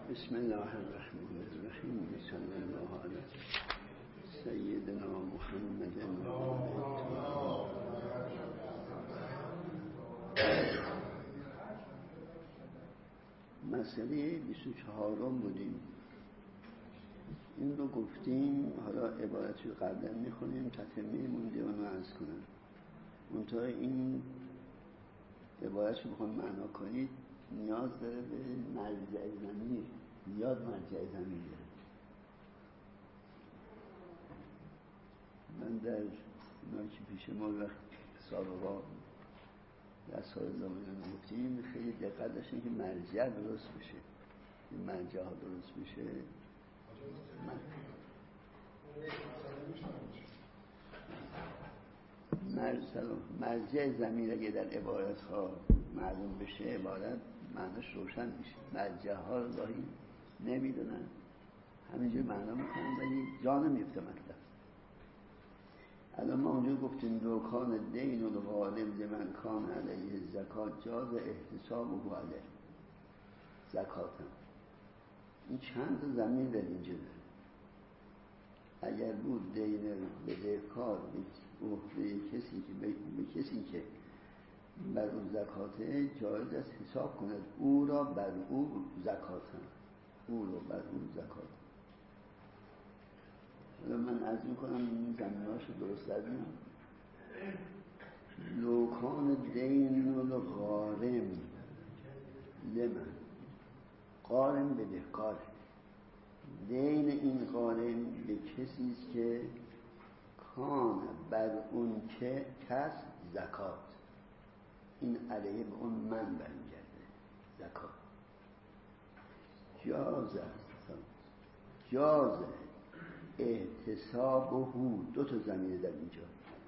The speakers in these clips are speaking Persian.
بسم الله الرحمن الرحیم. صلی الله علی سیدنا محمد. مسئله 24 بودیم. این رو گفتیم، حالا عبارتی رو قبلا میخونیم، تتمه مونده اون رو عرض کنم. منتها این عبارت رو بخوام معنا کنید نیاز داره به مرجع زمین، زیاد مرجع زمین داره. من در اونایی که پیش ما وقت سابقا در سال زمین گفتیم خیلی دقت داشتیم که مرجع درست بشه، این مرجع ها درست بشه. مرجع زمین اگه در عبارت ها معلوم بشه عبارت معناش روشن میشه. مرجع ها رو گاهی نمیدونن، همینجور معنا میکنن ولی جا نمیفته مطلب. الان ما اونجا گفتیم دوکان دین و غالب لمن کان علیه زکات جاز احتسابه علیه زکاتم. این چند زمین در اینجا داره. اگر بود دین بدهکار به کسی که بر اون زکاته جایز است حساب کند او را بر او زکاتم، او را بر او زکاتم. من عرض میکنم این زمینهاش رو درست داریم. لوکان دین و غارم لمن، غارم بدهکاره، دین این غارم به کسی است که کان بر اون که کس زکات، این علیه به اون من برمیگرده زکات. جاز احتساب هو، دو تا زمینه در اینجا،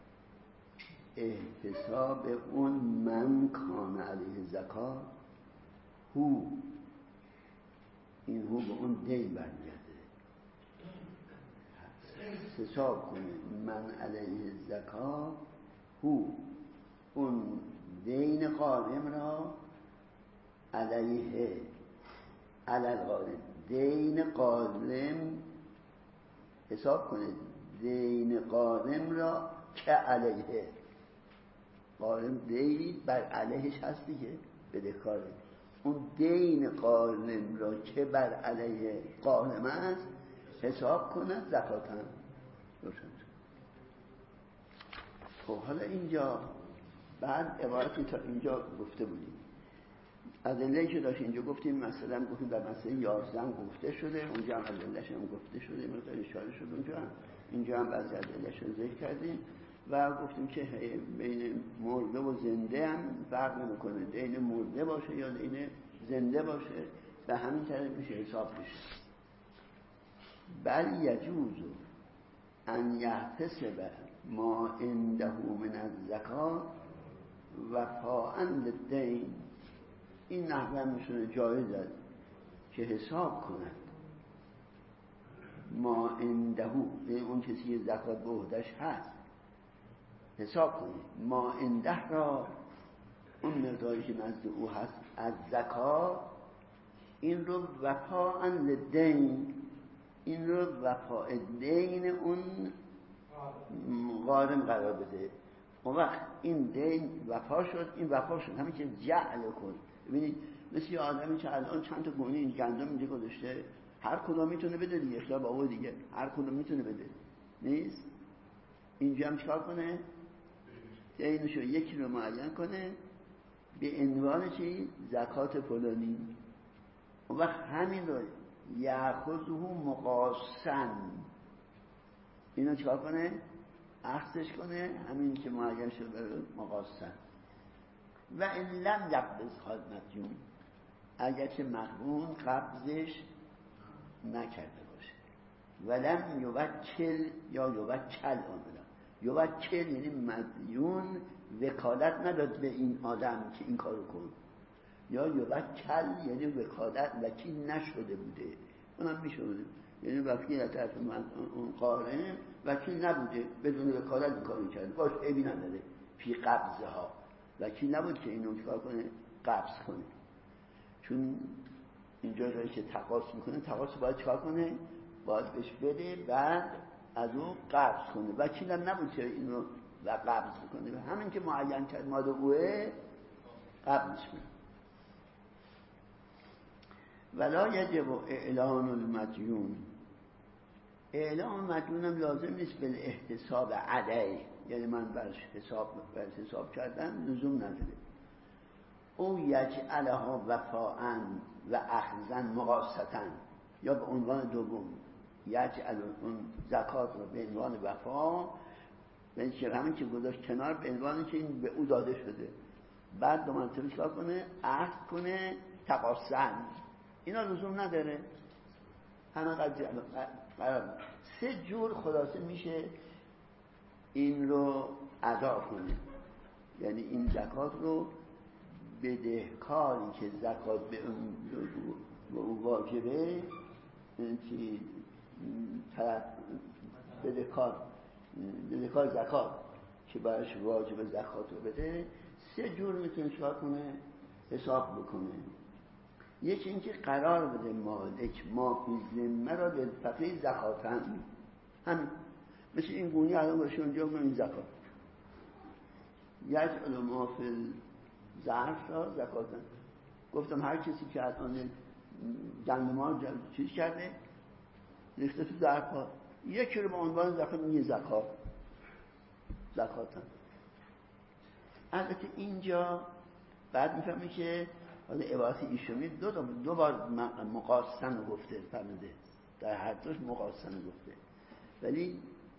احتساب اون من کان علیه زکات، هو این هو به اون دین برمیگرده. حساب کنه من علیه زکات هو، اون دین قائم را علیه علل غارم، دین قائم حساب کنه دین قائم را که علیه، قائم دینی بر علیهش هست دیگه، بدهکاره. اون دین قائم را که بر علیه قائم است حساب کند زکاتم. روشن شد. خب حالا اینجا بعد عبارتی تا اینجا گفته بودیم. ادله‌ای که داشت اینجا گفتیم، مثلا گفتیم در مسئله 11 گفته شده، اونجا هم ادله‌اش هم گفته شده، مقدار اشاره شد اونجا هم. اینجا هم بعضی ادله‌اش رو ذکر کردیم و گفتیم که بین مرده و زنده هم فرق نمی‌کنه، دین مرده باشه یا دین زنده باشه به همین طریق میشه حساب بشه. بل یجوز ان یحتسب ما عنده من الزکات وفاء للدین، این نحوه میشونه جایز است که حساب کند ما عنده، اون کسی که زکات به عهده‌اش هست حساب کنید ما عنده را، اون مقداری که نزد او هست از زکات، این رو وفاء للدین، این رو وفاء دین اون غارم قرار بده. اون وقت این دین وفا شد، این وفا شد، همین که جعل کن. ببینید مثل یه آدمی که الان چند تا گونه این گندم اینجا گذاشته، هر کدوم میتونه بده دیگه، اختلاف با دیگه هر کدوم میتونه بده، نیست؟ اینجا هم چیکار کنه؟ دینشو یکی رو معین کنه به عنوان چی؟ زکات فلانی. اون وقت همین رو یأخذه مقاصن، اینو چیکار کنه؟ اخذش کنه، همین که معین شده مقاصن. و ان لم یقبض مدیون، اگر که مغبون قبضش نکرده باشه. ولم یوکل یا یوکل، یوکل یعنی مدیون وکالت نداد به این آدم که این کارو کن، یا یوکل یعنی وکالت وکیل نشده بوده، اونم میشده، یعنی وکیل طرف اون قارن وکیل نبوده، بدون وکالت این کارو کرده، باش عیبی نداره. فی قبضه ها وکیل نبود که اینو چیکار کنه؟ قبض کنه. چون اینجا داره که تقاص میکنه، تقاص باید چکار کنه؟ باید بهش بده، بعد از اون قبض کنه. وکیلم نبود که این رو و قبض کنه، همین که معین کرد مال اوه قبضش کنه. ولا یجب اعلان المدیون، اعلان مدیون هم لازم نیست به احتساب علیه، یعنی من برش حساب کردم لزوم نداره. او یجعلها وفاءً و اخذاً مقاصتاً، یا به عنوان دوم یجعل اون زکات رو به عنوان وفا، یعنی که همین که گذاشت کنار به عنوان که این به او داده شده، بعد دو مرتبه چکار کنه؟ عهد کنه تقاصن. اینا لزوم نداره، همه قرار 3 جور خلاصه میشه این رو ادا کنه. یعنی این زکات رو بدهکاری که زکات به اون واجبه، که بدهکار زکات که برش واجب زکات رو بده، 3 جور میتونه چکار کنه؟ حساب بکنه. یکی اینکه قرار بده مالک ما فی ذمه را به فقیر زکاتن، همین مثل این گونی الان باشه اونجا این زکات، یجعل ما فی ظرف را زکاتن. گفتم هر کسی که الان گندم چیز کرده ریخته تو ظرف ها، یکی رو به عنوان زکات میگه زکاتن. البته اینجا بعد میفهمی که حالا عبارت ایشونی دو بار مقاصن رو گفته، فهمیده در هر دوش مقاصن رو گفته، ولی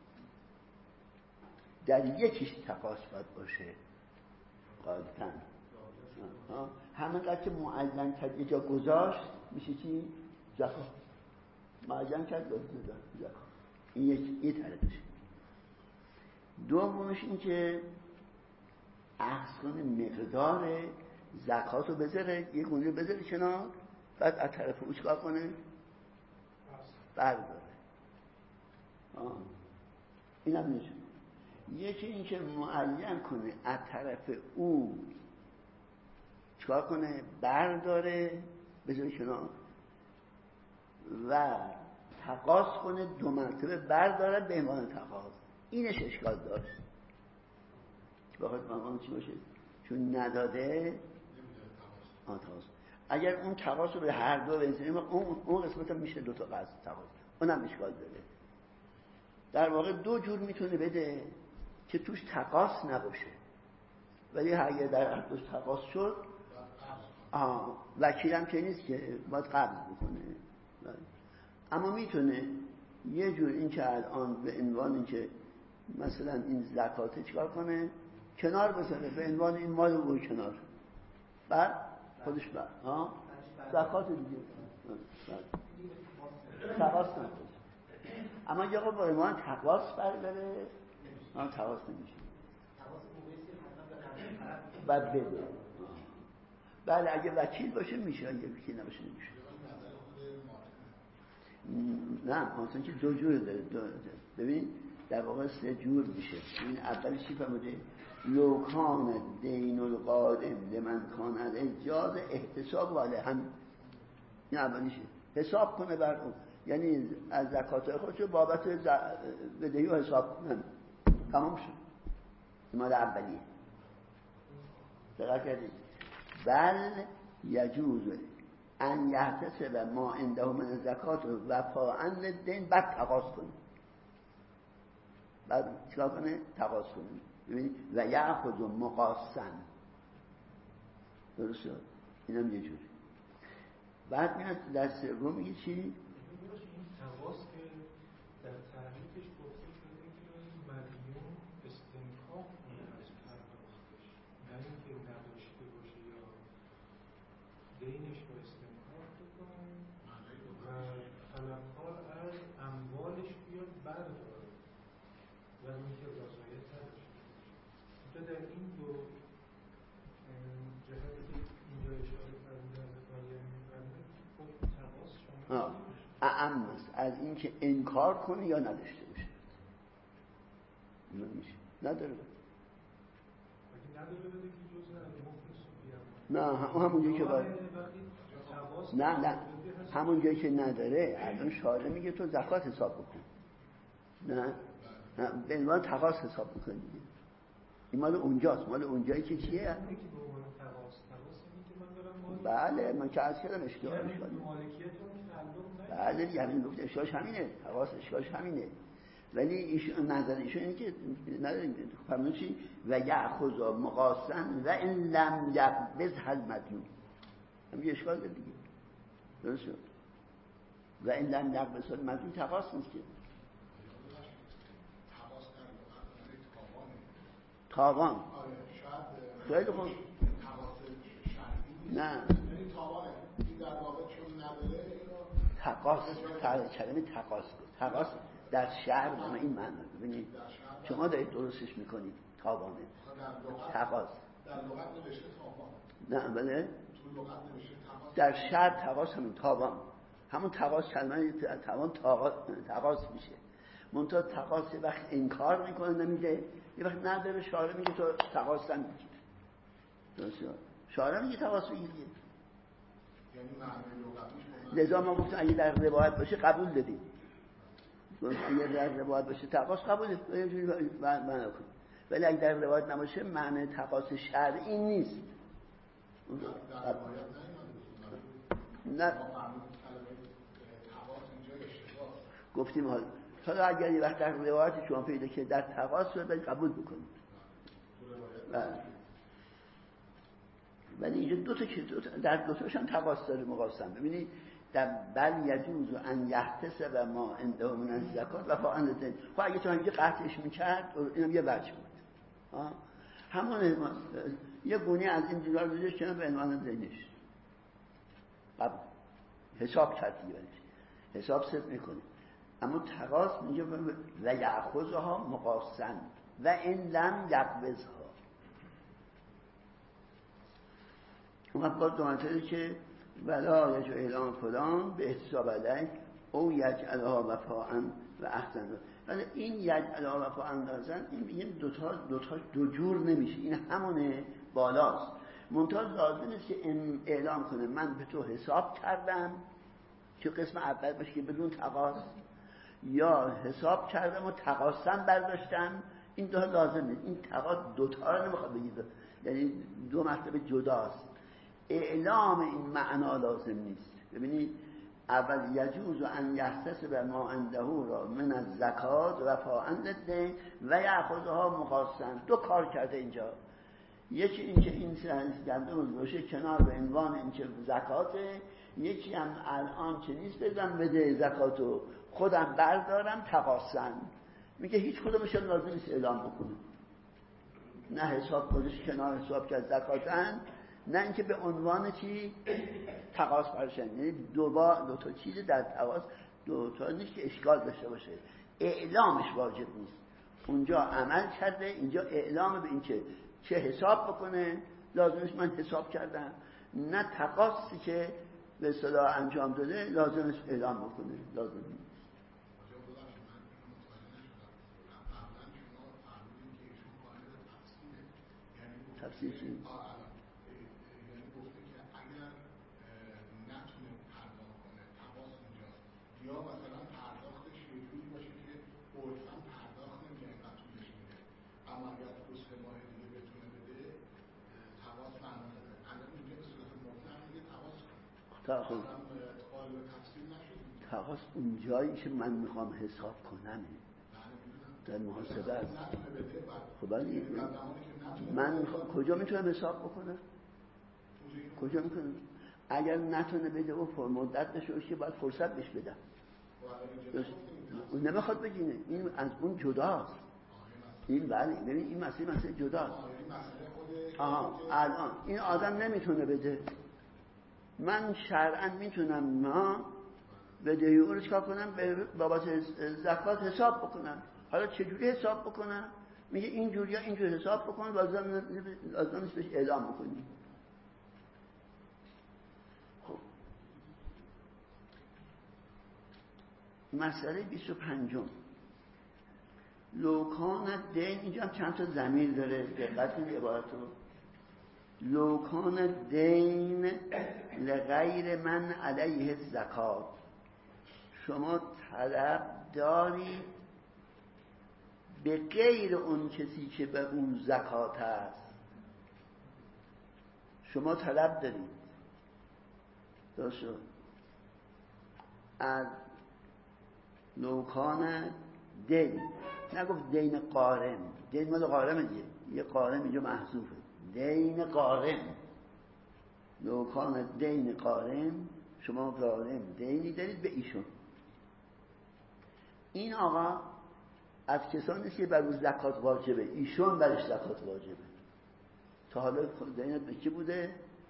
در یکیش تقاص باید باشه غالباً. همینقدر که معین کرد یه جا گذاشت میشه چی؟ زکات. معین کرد زکات. این یه طریقشه. دومش این که اخذ کنه مقدار زکات رو بذاره، یه گونه بذاره کنار، بعد از طرف او چکار کنه؟ برداره. این هم نیست. یکی این که معین کنه از طرف او چکار کنه؟ برداره بذاره کنار و تقاص کنه 2 مرتبه برداره به عنوان تقاص. اینش اشکال داشت که بخواد عنوان چی باشه؟ چون نداده تقاص. اگر اون تقاص رو به هر دو بزنیم اون قسمت هم میشه 2 تا تقاص، اونم اشکال داره. در واقع 2 جور میتونه بده که توش تقاص نباشه، ولی اگر در هر دوش تقاص شد وکیلم که نیست که باید قبض بکنه. اما میتونه یه جور این که الان به عنوان این که مثلا این زکاته چکار کنه؟ کنار بذاره به عنوان این مال رو کنار، بعد خودش زکات دیگه تقاص نکنه. اما یه با عنوان تقاص برداره تقاص نمیشه، بعد بده. بله اگه وکیل باشه میشه، اگه وکیل نباشه نمیشه. نه مثلا که 2 جور داره. ببین در واقع 3 جور میشه. این اول چی فرموده؟ لوکان دین القادم لمن کان اجاز احتساب واله، هم این اولیشه، حساب کنه بر اون، یعنی از زکات خودشو بابت بدهی رو حساب کنن. تمام شد. مال اولیه. دقیق کردید؟ بل یجوز ان یحتسب ما عنده من زکات وفاءً للدین، بعد تقاص کنه. بعد چیکار کنه؟ تقاص کنه. ببینید و یأخذ مقاصن. درست شد؟ اینم یه جوری. بعد میاد در سوم میگه چی؟ این تقاص که در تعریفش گفته شده که مدیون استنکاف کنه از پرداختش، نه اینکه نداشته باشه یا دینش رو استنکاف بکنه و طلبکار از اموالش بیاد برداره و اینکه رضایت نداشته باشه. در این 2 جهتی که اینجا اشاره فرمودن خب تقاص شما اعم است از این که انکار کنه یا نداشته باشه. نمیشه. نداره بده. اگه نداره بده که جز نه مفلس نه همونجوری که باید. نه همون جایی که نداره الان شارع میگه تو زکات حساب بکن، نه به عنوان تقاص حساب بکن دیگه. این مال اونجاست، مال اونجایی که چیه؟ بله من که از کردم اشکال بله یعنی گفت اشکالش همینه، تقاص اشکالش همینه، ولی ایشون نظر ایشون اینه که نداریم فرمون چی؟ و یأخذ مقاصن و این لم یقبض المدیون، همین اشکال داره دیگه، درست شد؟ و این لم یقبض المدیون تقاص نیست که تاوان. خیلی خوب. نه تقاص، کلمه تقاص در شهر ما این معنی. ببینید شما دارید درستش میکنید، تاوانه تقاص در لغت نوشته تاوان، نه بله در شهر تقاص همین تاوان، همون تقاص کلمه تاوان تقاص میشه. منتها تقاص وقت انکار میکنه نمیده، یه وقت نداره شارع میگه تو تقاص هم میگیر، درسته؟ شارع میگه تقاص بگیر، یعنی معنی لغویش. لذا ما گفتم اگه در روایت باشه قبول دادیم، اگه در روایت باشه تقاص قبول معنی کنیم، ولی اگه در روایت نباشه معنی تقاص شرعی نیست. در روایت نه گفتیم حالا اگر یه وقت در روایت شما پیدا که در تقاص رو قبول بکنید، ولی اینجا در دو تاش هم تقاص داره مقاسم. ببینید در بل یجوز ان یحتسب ما عنده من الزکات و فاعل الدین، خب اگه تو اینجا قطعش میکرد اینم یه وجه بود، همون یه گونه از این دیوار بزرش کنم به عنوان دینش قبول حساب کردی، حساب ست میکنه. اما تقاص میگه و یأخذها مقاصن و این لم یقبضها. اون باز دومتره که ولا یجو اعلام فلان به احتساب علیه او یجعلها وفاءً و احسن. ولی این یجعلها وفاءً دارزن این میگه دو جور نمیشه، این همونه بالاست. منتها لازم نیست که اعلام کنه من به تو حساب کردم که قسم اول باشه که بدون تقاص، یا حساب کردم و تقاصم برداشتم، این دو لازم نیست. این تقاص دوتا رو نمیخواد بگید، یعنی دو مرتبه جداست. اعلام این معنا لازم نیست. ببینید اول یجوز ان یحتسب ما عنده را من الزکات و فاعل الدین و یأخذها مقاصن. دو کار کرده اینجا، یکی اینکه این گندم باشه کنار به عنوان اینکه زکاته، یکی هم الان که نیست بزن بده زکاتو خودم بردارم تقاصن. میگه هیچ کدومش لازم نیست اعلام بکنه، نه حساب خودش کنار حساب کرد زکاتن، نه اینکه به عنوان چی تقاص برشن. یعنی دو تا چیز در تقاص دو تا نیست که اشکال داشته باشه، اعلامش واجب نیست. اونجا عمل کرده، اینجا اعلام به این که چه حساب بکنه، لازمش من حساب کردم، نه تقاصی که به اصطلاح انجام داده لازمش اعلام بکنه، لازم نیست. تفسیر چی؟ یعنی گفته که اگر نتونه پرداخت کنه تقاص اونجاست، یا مثلا پرداختش یه جوری باشه که عرفاً پرداخت نمیشه اینقدر طولش میده، اما اگر تو 2-3 ماه دیگه بتونه بده تقاص معنا داره. الان اینجا به صورت مطلق میگه تقاص کنه، قالب تفسیر نشده. تقاص اونجایی که من میخوام حساب کنم در محاسبه است. خب من کجا میتونم حساب بکنم؟ کجا میتونم؟ اگر نتونه بده و مدت نشه که باید فرصت بهش بدم. اون نمیخواد بگینه، این از اون جداست. این بله، ببین این مسئله جداست. الان این آدم نمیتونه بده، من شرعاً میتونم ما بده او رو چکار کنم؟ به بابت زکات حساب بکنم. حالا چجوری حساب بکنم؟ میگه اینجوری یا اینجوری حساب بکن، لازم نیست بهش اعلام بکنی. خب مسئله 25 لوکان دین. اینجا هم چند تا ضمیر داره، دقت کنید عبارت رو. لوکان دین لغیر من علیه الزکات، شما طلب دارید به غیر اون کسی که به اون زکات است. شما طلب دارید درست شد از لوکان دین، نگفت دین قارن، دین مال قارن دیگه، یه قارن اینجا محذوفه، دین قارن، لوکان دین قارن، شما قارن دینی دارید به ایشون. این آقا از کسانی که بر او زکات واجبه، ایشون برش زکات واجبه. تا حالا دینت به کی بوده؟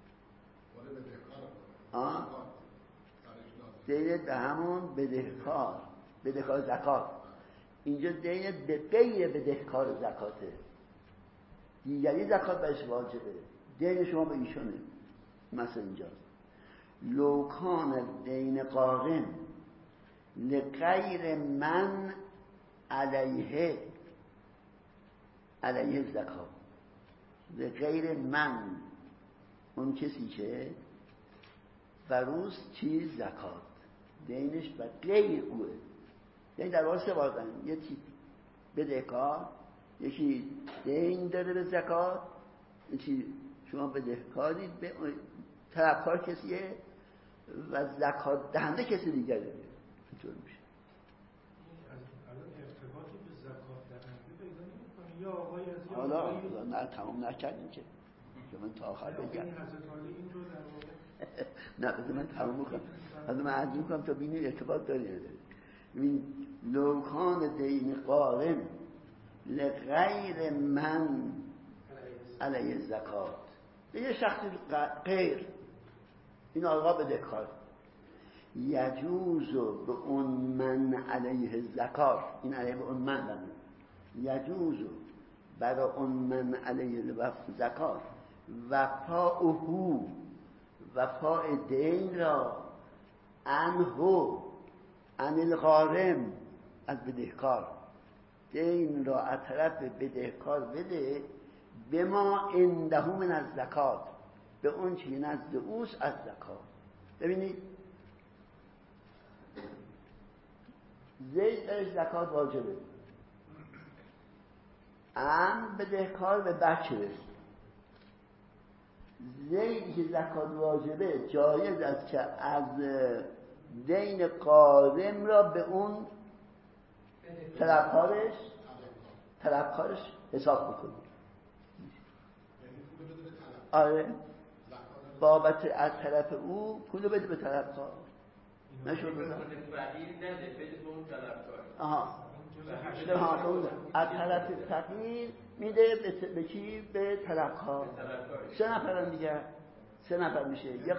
دینت به همون بدهکار زکات. اینجا دینت به غیر بدهکار زکاته، دیگری زکات برش واجبه، دین شما به ایشونه. مثلا اینجا لوکان دین قارن لغیر من علیه زکات، لغیر من اون کسی که بروز چیز زکات دینش به غیر اوه. یعنی در واقع سه بار یکی بدهکار، یکی دین داره به زکات، یکی شما بدهکارید، به طلبکار کسیه و زکات دهنده کسی دیگره. اینطور میشه. الان ارتباطی به زکات دهنده پیدا نمی‌کنه یا آقای از حالا نه تمام نکردیم که من تا آخر بگم. حضرت علی این رو در واقع نه بذار من تمام بکنم، من عرض می‌کنم تا ببینید ارتباط داره نداره. ببین لوکان دین قارن لغیر من علیه زکات، به یه شخصی غیر این آقا بدهکار، یجوز به اون من علیه زکات، این علیه به اون من بمون، یجوز برای اون من علیه زکات وفاء دین را عنه عن الغارم، از بدهکار دین را از طرف بدهکار بده، به ما عنده من از زکات، به اون چی نزد اوست از زکات. ببینید زید از زکات واجبه، بدهکار به بچه زیدی که زکات واجبه جایز است که از دین قارم را به اون طلبکارش حساب بکنه. آره بابت از طرف او پولو بده به طلبکار، نشد بده فقیر نده، بده به اون طلبکار. از طرف فقیر میده به کی؟ به طلبکار. سه نفرن دیگه، سه نفر میشه یه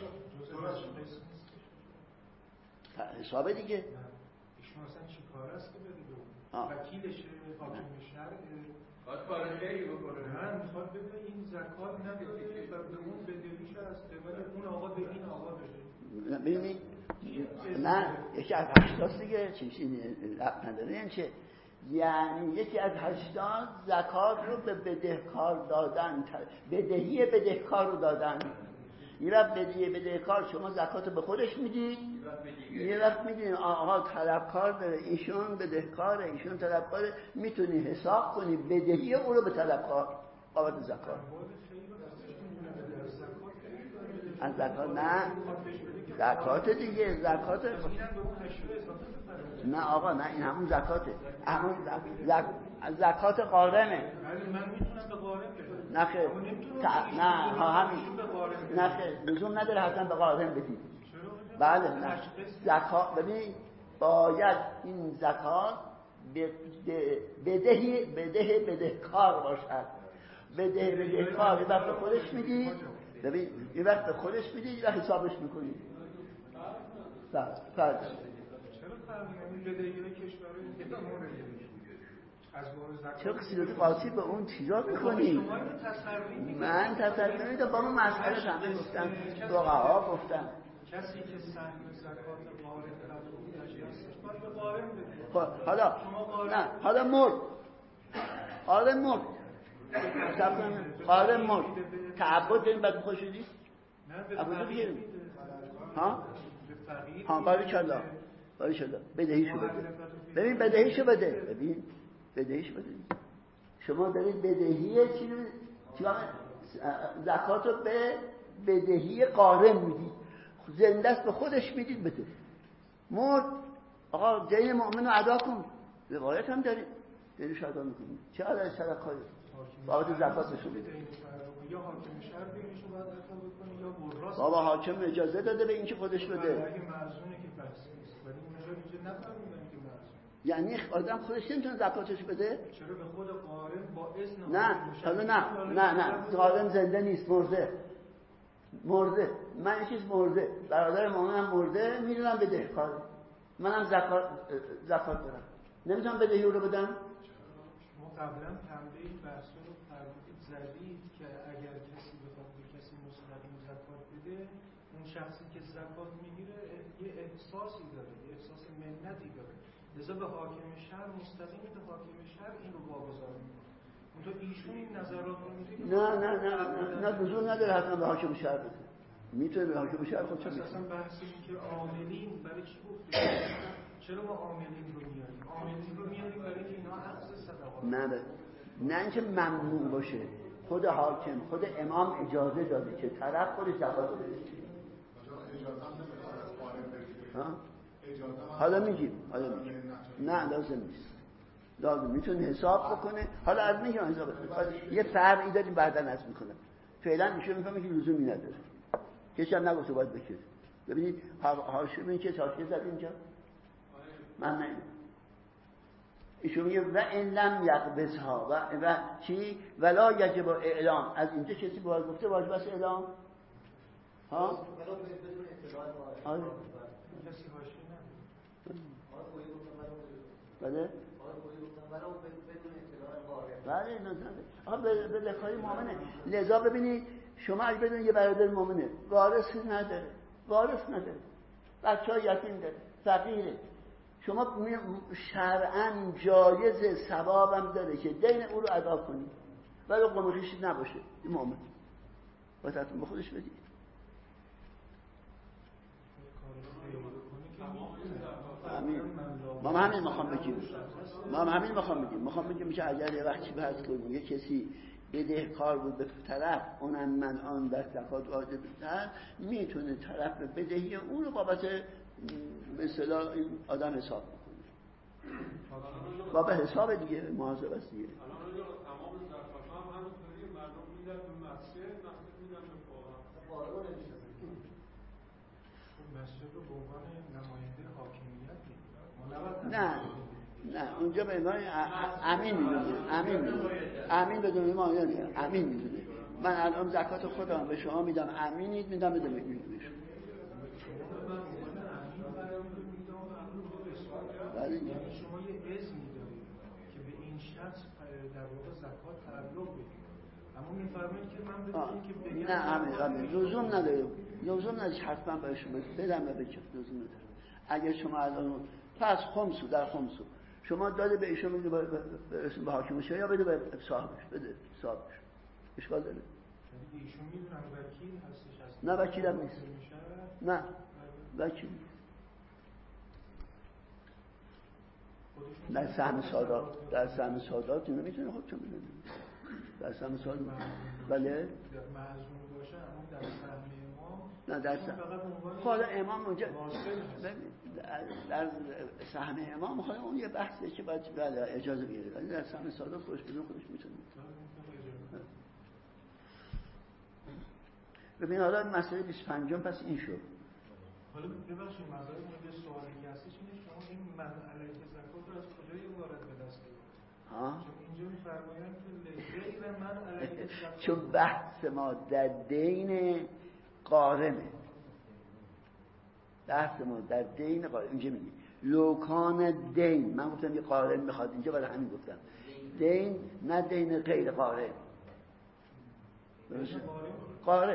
حسابه دیگه. ایشون اصلا چی کار است که بده؟ وکیلشه، حاکم شهر خواهد کار خیلی بکنه، من میخواد بده این زکات نداره و به اون بدهیش هست، ولی اون آقا به این آقا بده. ببینید نه یکی از 80 دیگه چیزی ربط نداره. یعنی چه؟ یعنی یکی از 80 زکات رو به بدهکار دادن، بدهی بدهکار رو دادن. یه وقت بدهی بدهکار شما زکات رو به خودش میدید، یه وقت میدید آقا طلبکار داره، ایشون بدهکاره، ایشون طلبکاره، میتونی حساب کنی بدهی او رو به طلبکار بابت زکات. از زکات نه، زکات دیگه، زکات نه آقا نه، این همون زکاته، همون زکات قارنه. من میتونم به قارن بدم. نه خیر نه همین نه خیر لزوم نداره حتما به قارن بدید. بله نه زکات ببین باید این زکات بدهکار باشد. بدهکار یه وقت به خودش میدید، ببین یه وقت به خودش میدید، یه وقت حسابش میکنید. فرق چرا فرق نمی بدهی کشورهای چرا سیاسی قاطی به اون چیزا میکنی؟ من تصویر میدم با ما مسئله همه گفتن، فقها گفتن کسی که سهم زکات قارن قبول نشستش باید به قارن بده. نه حالا مرد قارن مرد تعبد داریم بعد خوشی نیست ابوذر بگیریم ها باریکالله بدهیشو بده. ببین بدهیشو بده. شما دارید بدهی زکات رو به بدهی قارن میدید، زنده است به خودش میدید بده. مرد آقا دین مؤمن رو ادا کن، روایت هم داریم دینش ادا میکنید. چقدر از صدقه بابت زکات نشون میده. یا حاکم شهر دینشو باید ادا بکنه یا وراث. بابا حاکم اجازه داده به اینکه خودش بده. اگه مرزونه که بس نیست، ولی اینجا نفهمیدن که مرزونه. یعنی آدم خودش نمیتونه زکاتش بده؟ چرا به خود قارن با اذن نه قارن زنده نیست، مرده. من یه چیز مرده، برادر مامانم مرده، میدونم بده کار. منم زکات دارم، نمیتونم بدهی رو بدم. شما قبلا تنبیه این بحث رو فرمودید زدید که اگر کسی بخواد به کسی مستقیم زکات بده، اون شخصی که زکات میگیره یه احساسی داره، یه احساس منتی داره، لذا به حاکم شهر مستقیم به حاکم شهر این رو واگذار میکنه. اونجا ایشون این نظرات رو میده. نه لزوم نداره حتما به حاکم شهر بده، میتونه به حاکم شهر خودش بده. اصلا بحثی که عاملین برای چی گفته؟ چرا ما عاملین رو میاریم؟ عاملین رو میاریم برای اینکه اینا اخذ صدقات نه اینکه ممنوع باشه. خود حاکم، خود امام اجازه داده که طرف خودش زکات بده. حالا میگیم نه لازم نیست، لازم میتونه حساب بکنه. حالا از میگم حساب بکنه. یه فرعی داریم بعداً از میکنم. فعلا میشه میگم که لزومی نداره، کسی هم نگفته باید بکشه. ببینید هاشم این که تاکید زد اینجا من نمیدونم. ایشون میگه و ان لم یقبضها و چی ولا یجب اعلام. از اینجا کسی باید گفته واجب است اعلام؟ ها بدون اطلاع آره کسی هاشم بله بله آقا به لکای مؤمنه. لذا ببینید شما اگه بدونید یه برادر مؤمنه وارث نداره، بچه‌ها یتیم داره، فقیره، شما شرعاً جایز ثوابم داره که دین او رو ادا کنید ولی قمقیش نباشه. این مؤمن باید حتما به خودش بدید. ما همین میخوام بگیم که اگر یه وقتی بحث کنیم یه کسی بدهکار بود به طرف اونم من آن در زکات واجب بودن، میتونه طرف بدهی اون رو بابت مثلا این آدم حساب بکنه. بابا حساب دیگه محاسبه است دیگه. الان تمام زکات هم همینطوری مردم میدن به مسجد میدن به فقرا نمیشه. مسجد رو به عنوان نماینده حاکمیت نه اونجا به عنوان امین میدونه. امین بدون ما امین میدونه. من الان زکات خودم به شما میدم، امینید میدم بده بگید شما یه اذنی دارید که به این شخص در واقع زکات تعلق بدید، اما میفرمایید که من بدونم که بگم نه همین لزوم نداره حتما بهش بدم و بچه لزوم نداره. اگر شما الان پس در خمسو شما داده به ایشون میگه به حاکم شه یا بده به صاحبش، اشکال داره؟ ایشون میدونم وکیل هستش؟ نه وکیلم نیست. نه وکیل در سهم سادات اینو میتونه خودشون بدونه. در سهم سادات بله معزوم باشه اما در سهم امام نه در خود امام اونجا در سهم امام خود اون یه بحثه که باید اجازه بگیره، ولی در سهم سادات خودش بدون خودش میتونه. ببین حالا مسئله 25 پس این شد. حالا ببخشید مزایای مورد سوالی که هستش اینه شما این من علیه زکات رو از کجای وارد به دست آوردید؟ چون اینجا می‌فرمایند که غیر من علیه زکات، چون بحث ما در دین قارنه. اینجا میگه لوکان دین، من گفتم یه قارن میخواد اینجا، برای همین گفتم دین نه دین غیر قارن. قارن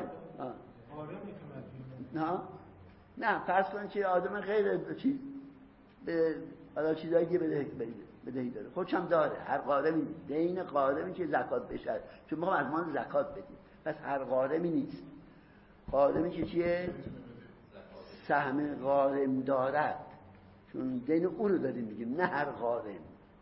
نه فرض کنید که آدم غیر چیز به حالا چیزایی که بدهی داره خودشم داره، هر قارمی دین قارمی که زکات بشه، چون ما از مال زکات بدیم، پس هر قارمی نیست. غارمی که چیه؟ سهم غارم دارد، چون دین او رو داریم میگیم، نه هر غارم.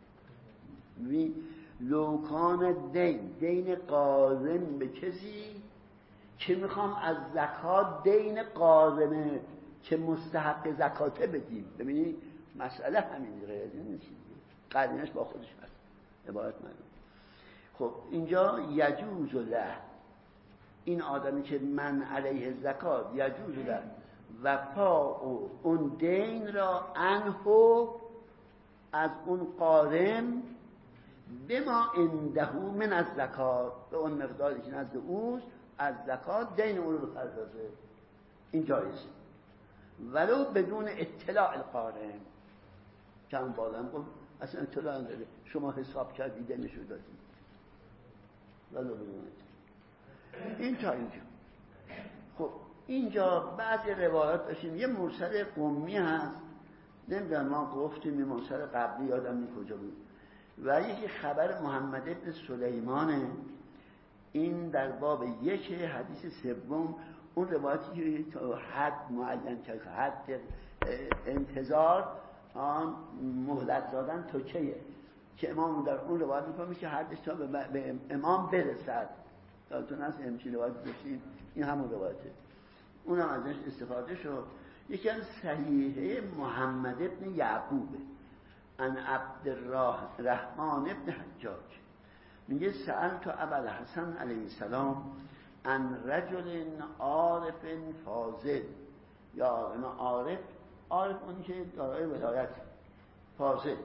لوکان دین غارم به کسی که میخوام از زکات دین غارمه که مستحق زکاته بدیم. ببینید مسئله همین غیر از این نیست، قرینش با خودش هست عبارت معنی. خب اینجا یجوز له، این آدمی که من علیه زکات یجوز له وفا اون دین را انهو از اون قارم به ما عنده من از زکات، به اون مقداری که نزد اوست از زکات دین او رو بپردازه. این جایزه ولو بدون اطلاع القارم. چون بالام گفت اصلا اطلاع نداره، شما حساب کردید دینشو دادید ولو بدون اطلاع. این تا اینجا. خب اینجا بعضی روایات داشتیم، یه مرسل قمی هست، نمیدونم ما گفتیم یه مرسل قبلی یادم نی کجا بود، و یکی خبر محمد ابن سلیمانه، این در باب 1 حدیث 3، اون روایتی که تا حد معین کرد، حد انتظار آن مهلت دادن تا چیه که امام در اون روایت میکنه که حدش تا به امام برسد. یادتون هست همچین روایت داشتیم، این همون روایته، اونم ازش استفاده شد. یکی از صحیحه محمد ابن یعقوبه ان عبدالرحمن ابن حجاج میگه سألت ابوالحسن علیه السلام ان رجل عارف فاضل، یا عارف اون که دارای ولایت، فاضل،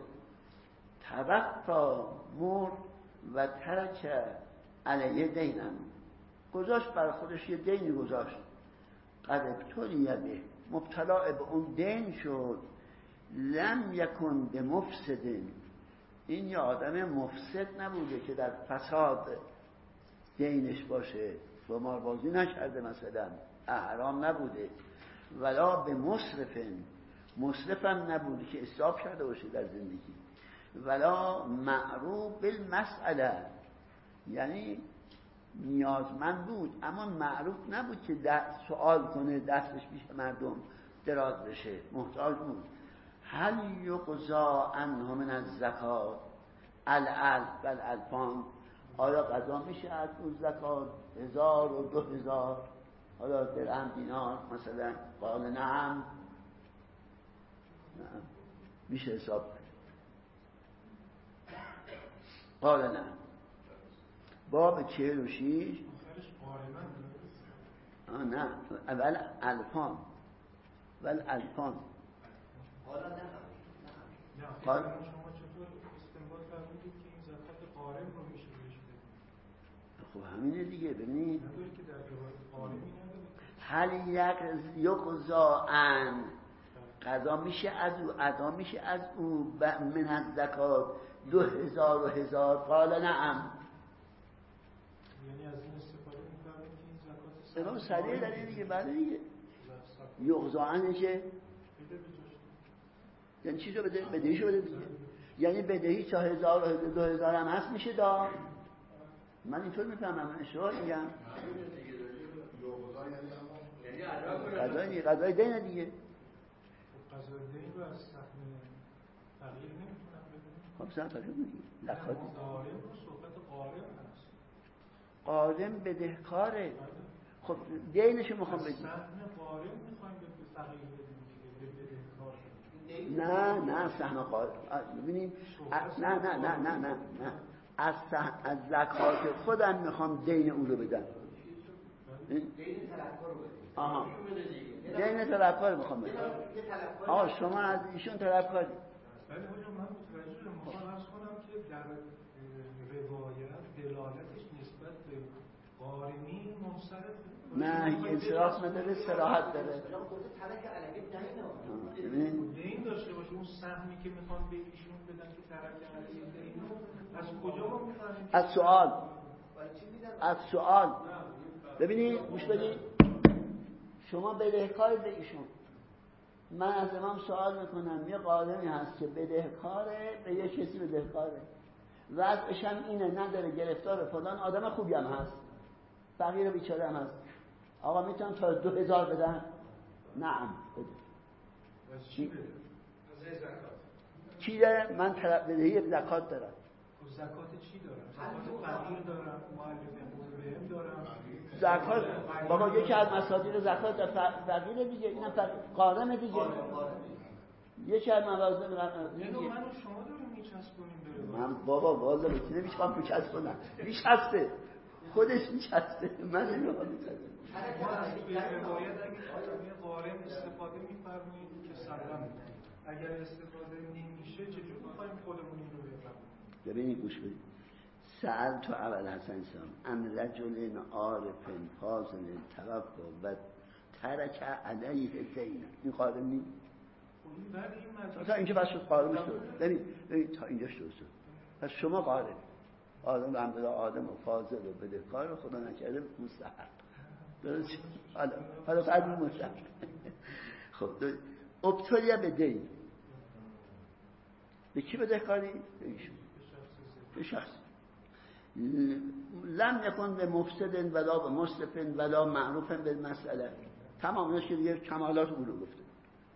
توفا مر و ترک علیه دینم، گذاشت برای خودش یه دینی گذاشت، قد ابتلیه به، مبتلا به اون دین شد، لم یکن به مفسدین، این یه آدم مفسد نبوده که در فساد دینش باشه، قماربازی نکرده مثلا، حرام نبوده، ولا به مسرف هم نبوده که اسراف کرده باشه در زندگی، ولا معروف بالمسئله، یعنی نیازمند بود اما معروف نبود که سوال کنه دستش پیش مردم دراز بشه، محتاج بود. هل یقضا عنه من الزکات الالف والالفان، آیا قضا میشه از اون زکات 1000 و 2000 حالا درهم دینار مثلا؟ قال نعم، میشه حساب کنه. قال نعم. باب 46 نه اول الفان والالفان. قال شما چطور استنباط فرمودید که این زکات قارم رو میشه بهش بدید؟ خب همینه دیگه. ببینید نداری که در روایت قارمی نداره. هل یقضا عن، قضا میشه از او، ادا میشه از او من از زکات 2000 و 1000. قال نعم، یعنی از این استفاده می‌کنید که این زکات سریع در این دیگه. بعد دیگه یقضا عنشه یعنی چیز رو بده، بدهیشو بده دیگه، یعنی بدهی تا 1000 و 2000 هم هست میشه داد. من اینطور میفهمم، من اشتباه میگم. قضای دینه دیگه. قضای دین رو از سهم فقیر نمیتونم بدونم. خب سهم فقیر میگی لکات قارم رو صحبت قارم هست. قارم بدهکاره. خب دینشو میخوام بدیم. سهم قارم میخوایم به فقیر بدیم که بدهکار شد. نه سهم قارم ببینید، نه از زکات خودم میخوام دین او رو بدم. دین طلبکار رو بدیم. آها، دین طلبکار میخوام بدم. شما از ایشون طلبکاری. ولی حالا من متوجه شدم، میخوام عرض کنم که در روایت دلالتش نسبت به قارمی منصرف نه، انصراف نداره، صراحت داره. دین داشته باشه. اون سهمی که میخوان به ایشون بدن که ترک علیه دین رو از کجا ما میفهمیم؟ از سوال. ببینید گوش بدید، شما بدهکار به ایشون، من از امام سوال میکنم یه قارمی هست که بدهکاره به یه کسی بدهکاره، وضعش هم اینه، نداره، گرفتار فلان، آدم خوبی هم هست، فقیر و بیچاره هم هست، آقا میتونم تا 2000 بدم؟ نعم بده. چی بده؟ از زکات. چی داره؟ من طلب بدهی زکات دارم. زکات چی دارم؟ زکات فقیر دارم، مؤلفه بهم دارم. زکات بابا یکی از مصادیق زکات فقیره دیگه، اینم قارمه دیگه. یکی از موازه اینو من و شما داریم میچسبونیم بره. من بابا والا بتونه میخوام میچسبونم. میچسبه. خودش میچسبه. من نمیخوام میچسبه. به روایت اگه قارن استفاده می‌فرمایید که سلام می‌کنید. اگر استفاده نمیشه چجوری می‌خوایم خودمون این رو بفهمیم؟ ببینید گوش بدید. سأل تو اول حسن سام ان رجل عارف فاضل توفى و ترک علیه دین. این قارن نیست. تا اینجا بس شد قارنش درست. ببین تا اینجا درست شد. پس شما قارن. آدم الحمدلله آدم و فاضل و بدهکار خدا نکرده مستحق. درست شد. حالا فرض مستحق. خب ابتلیا به دین. به کی بدهکاری؟ به ایشون. به شخص. لم یکن به مفسد ولا به مصلح ولا معروف بالمسئله. تمام اینا دیگه کمالات او رو گفته.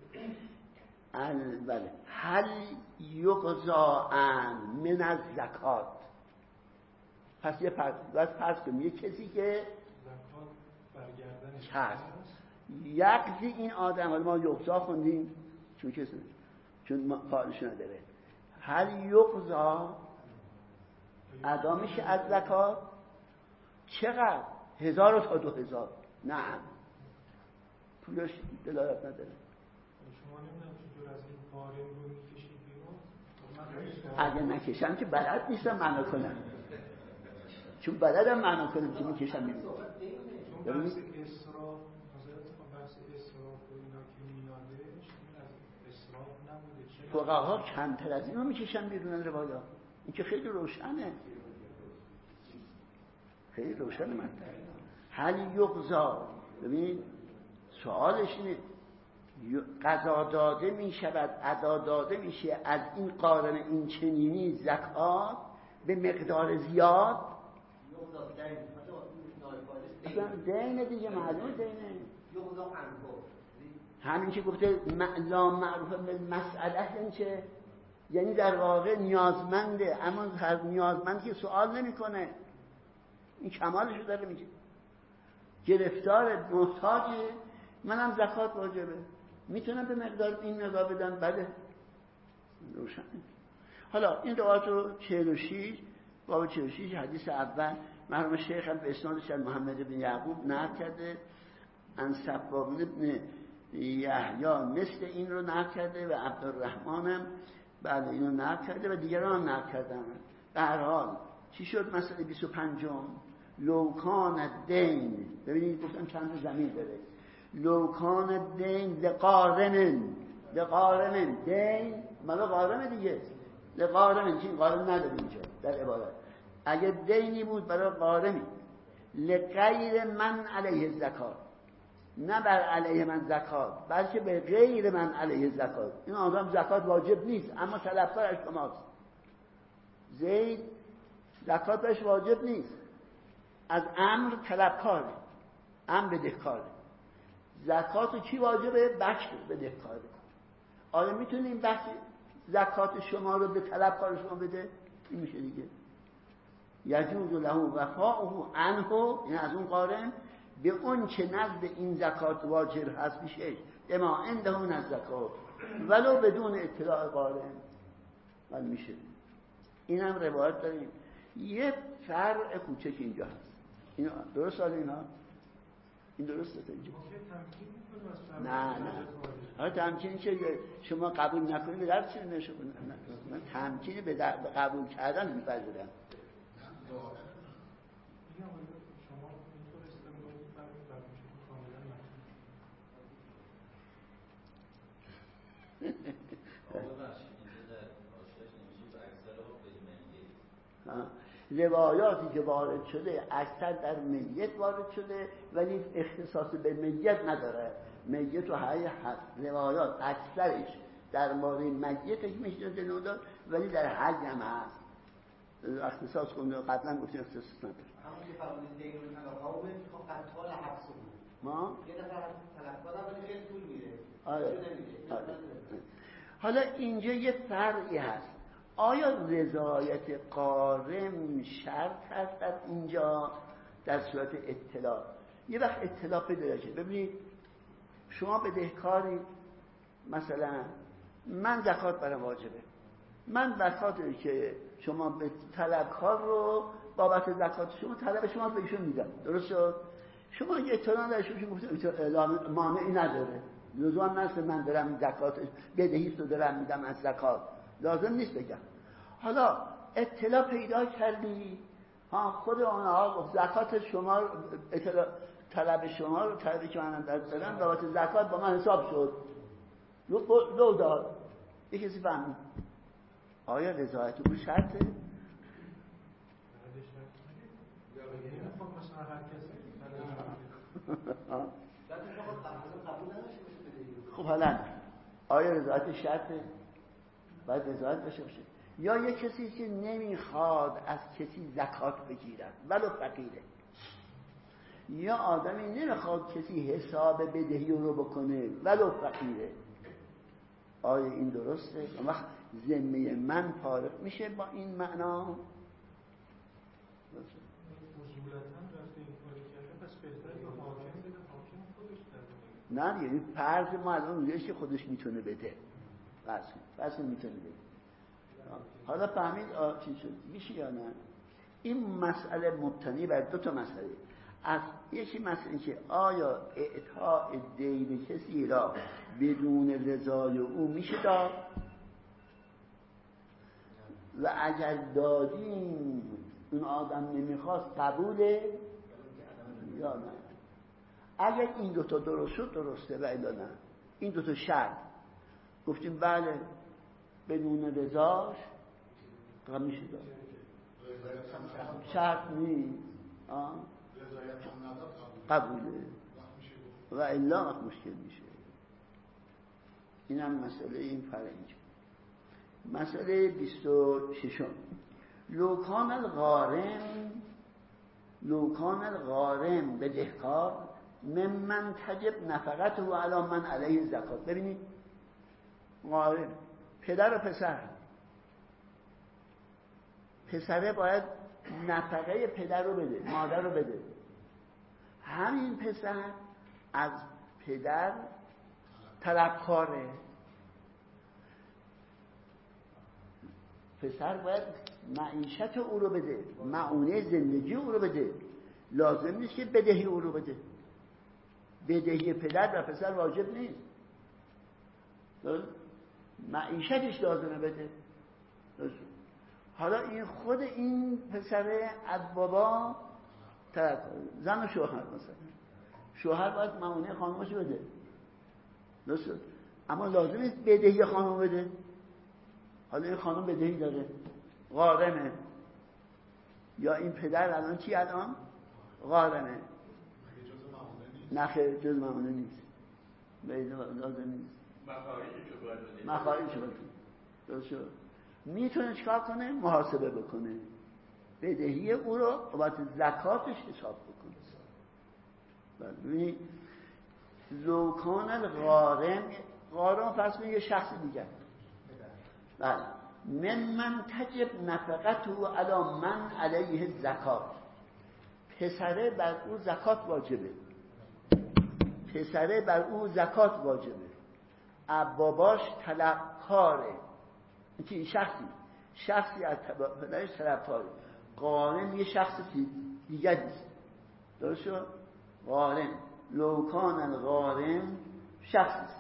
بله. هل یقضا من الزکات. پس یه فرض کنیم یه کسی که زکات برگردنش هست یقضی این آدم، حالا ما یقضا خوندیم چون فاعلش نداره. هل یقضا ادا میشه از زکات؟ چقدر؟ 1000 تا 2000. نه پولش دلالت نداره. شما نمیدونم چطور از این قارن رو میکشید بیرون. اگه نکشم که بلد نیستم معنا کنم، چون بلدم معنا کنم که میکشم بیرون. چون بحث اسراف، حضرت بحث اسراف و اینا که میادش این از اسراف نبوده. فقها کمتر از اینو میکشن بیرون روایات. این که خیلی روشنه، خیلی روشن من. هل یقضا، ببین سوالش اینه قضا داده می شود، ادا داده میشه از این قارن این چنینی زکات به مقدار زیاد؟ اصلا دینه دیگه، معلوم دینه. همین که گفته لا معروف بالمسئله یعنی چه؟ یعنی در واقع نیازمنده، اما هر نیازمند که سوال نمیکنه. این کمالش رو داره میگه. گرفتار محتاجه، منم زکات واجبه، میتونم به مقدار این مقدار بدم. بله روشن. حالا این روایت رو 46 باب 46 حدیث اول مرحوم شیخ هم به اسنادش از محمد بن یعقوب نقل کرده، ان سباب بن یحیی مثل این رو نقل کرده و عبدالرحمن هم بله اینو نقل کرده و دیگران هم نقل کردن. به هر حال چی شد؟ مسئله 25 لوکان الدین. ببینید گفتم چند زمین داره. لوکان الدین لقارن دین مالا قارن دیگه، لقارن چین قارن نداره اینجا در عبارت. اگه دینی بود برای قارنی لغیر من علیه زکات، نه بر علیه من زکات بلکه به غیر من علیه زکات. این آدم زکات واجب نیست اما طلبکارش شماست. زید زکاتش واجب نیست، از امر طلبکاره، امر بدهکاره. زکات کی واجبه؟ بخش بدهکاره. آیا میتونی این بخش زکات شما رو به طلبکار شما بده؟ این میشه دیگه. یجوز له وفاؤه عنه، این از اون قارن به اون که نزد این زکات واجب هست میشه اما عنده من از زکات ولو بدون اطلاع قارن. ولی میشه. این هم روایت داریم. یه فرع کوچک اینجا هست. اینا درست حالا اینا؟ این درسته تا اینجا؟ نه حالا تمکین که شما قبول نکنید به درد چی نشه. من تمکین به قبول کردن میپذیرم. روایاتی که وارد شده اکثر در میت وارد شده ولی اختصاص به میت نداره. میت و حی هست. روایات اکثرش در مورد میت میشه داد ولی در حی هم هست. اختصاص کنده قبلا گفتیم اختصاص نداره. همون که فرمودید دین رو قوم قطال حبس بود. ما یه نفر طلبکار ولی خیلی پول میره. آره. حالا اینجا یه فرقی هست. آیا رضایت قارن شرط هست در اینجا در صورت اطلاع؟ یه وقت اطلاع پیدا شه. ببینید شما بدهکاری، مثلا من زکات برام واجبه، من زکاتی که شما به طلبکار رو بابت زکات شما طلب شما به ایشون میدم، درست شد؟ شما یه اطلاع داشتید گفتید اعلام مانعی نداره، لزوما نیست من دارم زکات بدهی رو دارم میدم از زکات، لازم نیست بگم. حالا اطلاع پیدا کردی، ها خود اونها زکات شما اطلاع طلب شما رو طلبی که من دادم بابت زکات با من حساب شد، لو داد، یه کسی فهمید، آیا رضایت او شرطه؟ خب حالا آیا رضایت شرطه؟ باید رضایت داشته باشه. یا یه کسی که نمیخواد از کسی زکات بگیرد ولو فقیره، یا آدمی نمیخواد کسی حساب بدهی رو بکنه ولو فقیره، آیا این درسته؟ اون وقت ذمه من فارغ میشه با این معنا؟ اصولتاً رفته این کاری کرده، پس بهتره که حاکم بده، حاکم خودش در نه دیگه فرض ما الان اونجاییه که خودش میتونه بده، بس میتونه بده. حالا فهمید چی شد؟ میشه یا نه؟ این مسئله مبتنی بر دو تا مسئله. از یکی مسئله که آیا اعطاء دین کسی را بدون رضای او میشه داد و اگر دادیم اون آدم نمیخواست قبوله یا نه. اگر این دوتا درست شد درسته و الا نه. این دوتا شرط گفتیم بله بدون رضاش میشه داد، شرط نیست قبوله و الا وقت مشکل میشه. این هم مسئله این فرنج. مسئله 26 لوکان الغارم بدهکار ممن تجب نفقته و علی من علیه زکات. ببینید غارم پدر و پسره باید نفقه پدر رو بده، مادر رو بده. همین پسر از پدر طلبکاره، پسر باید معیشت او رو بده، معونه زندگی او رو بده، لازم نیست که بدهی او رو بده. بدهی پدر و پسر واجب نیست، معیشتش لازمه بده. حالا این خود این پسره از بابا زن و شوهر، مثلا شوهر باید معونه خانومش بده، درست؟ اما لازم نیست بدهی خانوم بده. حالا این خانوم بدهی داره، غارمه، یا این پدر الان چی الان؟ غارمه. نخیر جز معونه نیست، لازم نیست، مخارجشو باید بده. درست شد؟ میتونه چکار کنه؟ محاسبه بکنه، بدهی او رو بابت زکاتش حساب بکنه. ببینید لوکان الغارم فرض کنید یه شخص دیگر، بله من تجب نفقته علی من علیه زکات، پسره بر او زکات واجبه، پسره بر او زکات واجبه، باباش طلبکاره، این شخصی از پدرش طلبکاره. غارم یه شخص دیگه نیست، درست شد؟ غارم لوکان الغارم شخص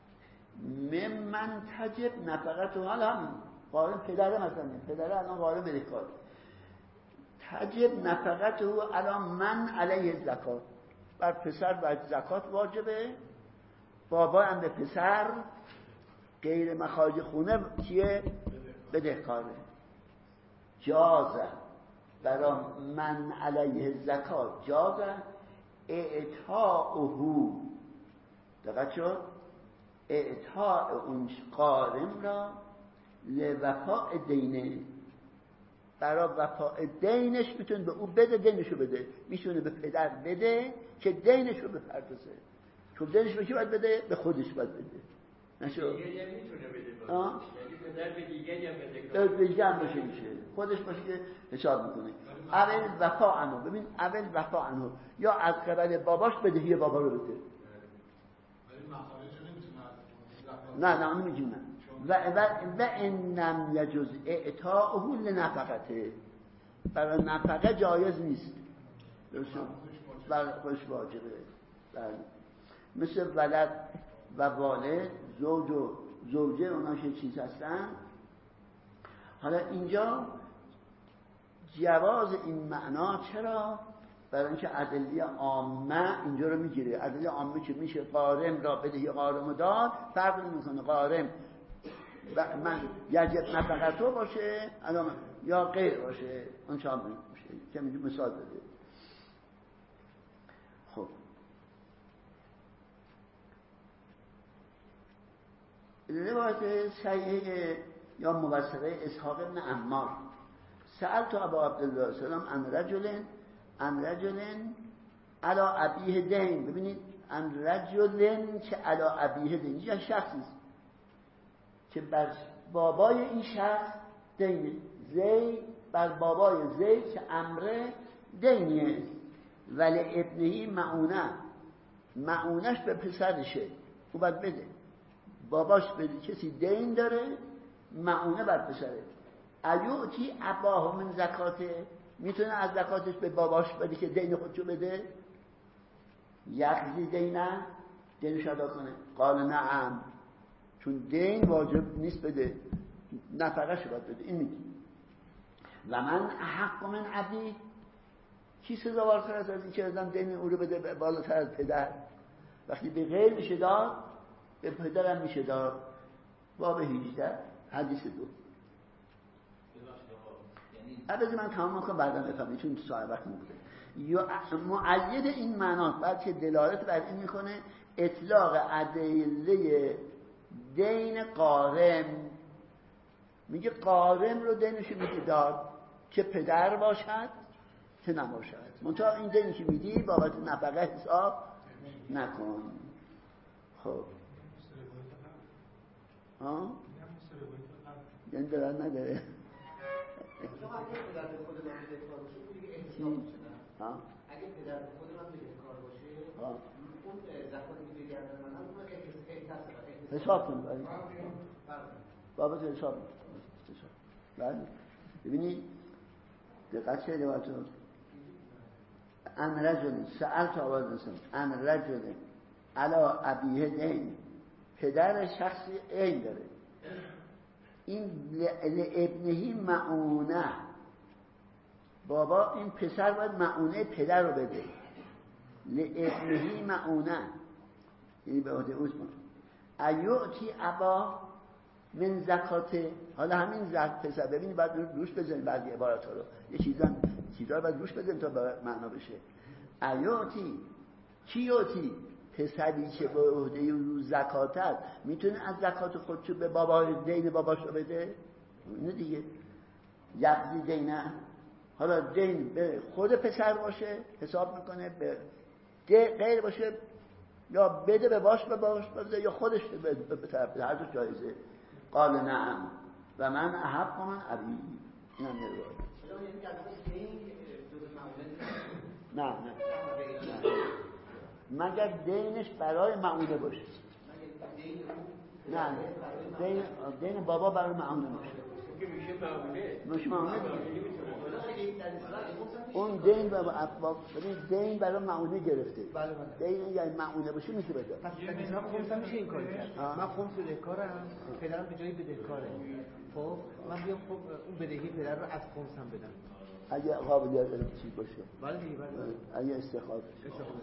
من تجب نفقته، حالا همین غارم پدره، مثلا پدره الان غارم بدهکار، تجب نفقته علی من علیه زکات، بر پسر باید زکات واجبه، بابا هم به پسر غیر مخارج خونه چیه؟ بدهکاره. جازه برای من علیه زکات، جازه اعطاؤه، دقیق شد؟ اعطاء اون قارم را لوفاء دینه، برای وفاء دینش میتونه به او بده، دینشو بده، میتونه به پدر بده که دینشو بپردازه. چون دینش به کی باید بده؟ به خودش باید بده. نشو دیگه یه میتونه بده یعنی پدر به دیگه یه بده به دیگه هم بشه میشه خودش باشه که حساب میکنه. اول وفا عنه، ببین اول وفا عنه، یا از قبل باباش بدهی بابا رو بده. نه نمیگیم و ان لم یجوز اعطاؤه لنفقته، برای نفقه جایز نیست، درسته؟ برای خودش واجبه. مثل ولد و والد، زوج و زوجه، اوناش یه چیز هستن. حالا اینجا جواز این معنا چرا؟ برای اینکه ادله عامه اینجا رو میگیره. ادله عامه که میشه قارم را بدهی قارم داد، فرق نمیکنه قارم من یجب نفقتو باشه یا غیر باشه، اون چه میشه که میگه مثال بده. خب روایت صحیح یا موثقه اسحاق بن عمار، سألت ابا عبدالله سلام عن رجل علی ابیه دین. ببینید عن رجل که علی ابیه دین، اینجا شخصی است که بر بابای این شخص دینه. زید بر بابای زید که امره دینیه، ولی ابنهی معونش به پسرشه، او باید بده. باباش بده، کسی دین داره، معونه بر پسره. ایوتی اباه من زکاته، میتونه از زکاتش به باباش بده که دین خودشو بده. یقضی دینش ادا کنه. قال نعم، چون دین واجب نیست بده، نفقه‌شو باید بده. این میگه و من احق من عبدی، کی سزاوارتر از این که ازم دین او رو بده بالاتر از پدر؟ وقتی به غیر میشه داد، به پدرم میشه داد. باب 18 حدیث 2. البته من تمام کنم بعدا بفهمید چون ساعت وقت نبوده. یا مؤید این معنات بلکه دلالت بر این میکنه اطلاق ادله دین قارم. میگه قارم رو دینشو میگه داد که پدر باشد که نباشد، منتها این دینی که میدی بابت نفقه حساب نکن. خب یعنی دارن نداره اگه پدر به خود من بدهکار باشه، اون زکاتی که بگردن من اون حساب کن بابت حساب. بله ببینید دقت چه روایتو ان رجل سألت آواز نسیم ان رجل علا ابیه دین، پدر شخصی عین داره، این لابنهی معونه، بابا این پسر باید معونه پدر رو بده. لابنهی معونه یعنی به عهده اوست. ایوتی ابا من زکاته، حالا همین پسر ببینید باید روش بزنید بعضی عبارات ها رو، یه چیزا رو باید روش بزنید تا معنا بشه. ایوتی کیوتی، پسری که به عهده رو زکات هست میتونه از زکات خودشو به بابا دین باباش رو بده. اینه دیگه یقضی دینه. حالا دین به خود پسر باشه حساب میکنه، به غیر باشه یا بده به باش بده یا خودش به طرف هر دو جایزه. قال نعم و من احق من ابی. این هم نه مگر دینش برای معونه باشه. نه دین بابا برای معونه باشه. میشه معونه اون دین دین برای معونه گرفته. دین یعنی معونه باشه میشه بده. پس مثلا خمسم میشه این کار کرد. من خمس بدهکارم، پدرم به جای بدهکاره. خب من بیام خب اون بدهی پدر رو از خمسم بدم اگه قابلیت داره چیز باشه. بله. اگه استخراج